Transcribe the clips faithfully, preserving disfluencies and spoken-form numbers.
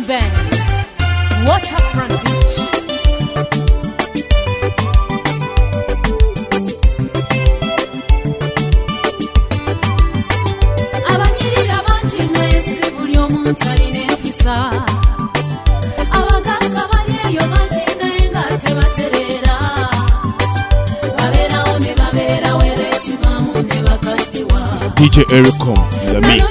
One Band, Waterfront Beach. Abanyirira bangi naye si buli omuntu alina empisa. Abagagga bali eyo bangi naye nga tebatereera. Babeerawo ne babeera wera ekivaamu ne bakaddiwa. D J Ericom in the mix.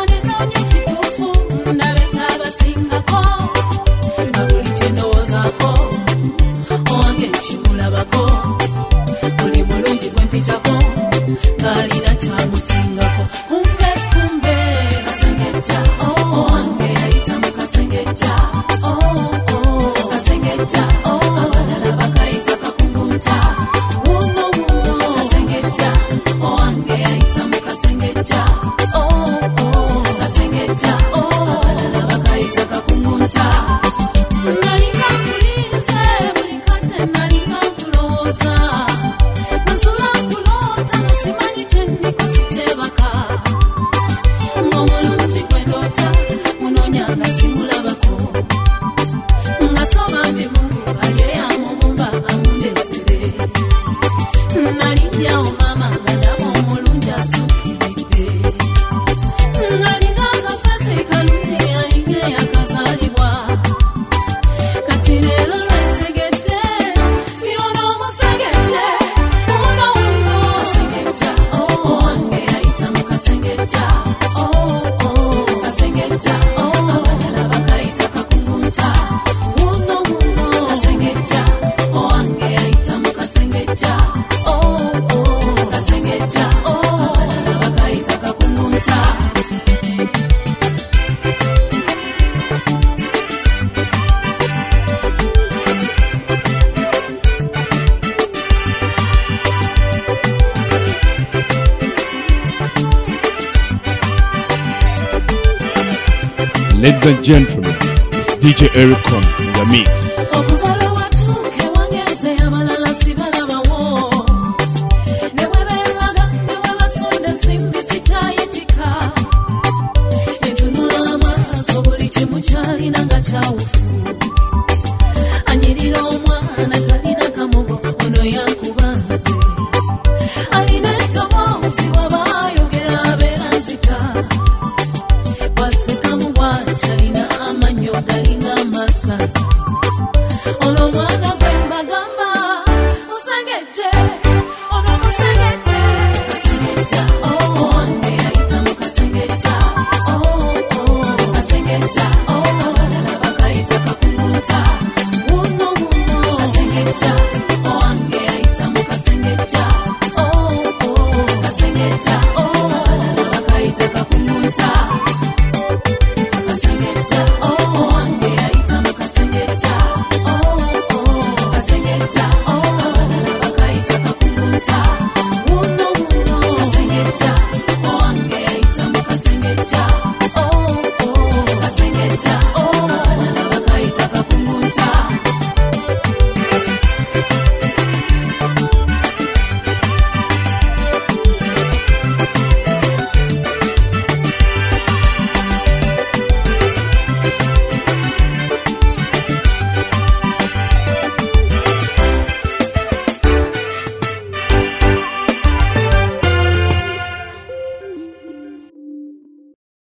Ladies and gentlemen, it's D J Ericom in the mix.